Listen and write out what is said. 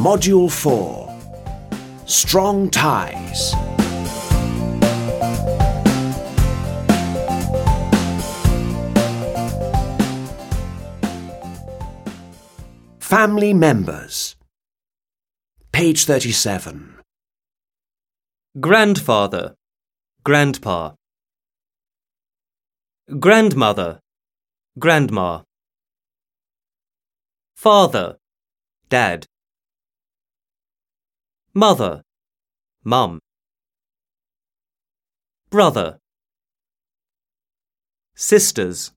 Module 4. Strong Ties. Family members. Page 37. Grandfather, grandpa. Grandmother, grandma. Father, dad. Mother, mum. Brother. Sisters.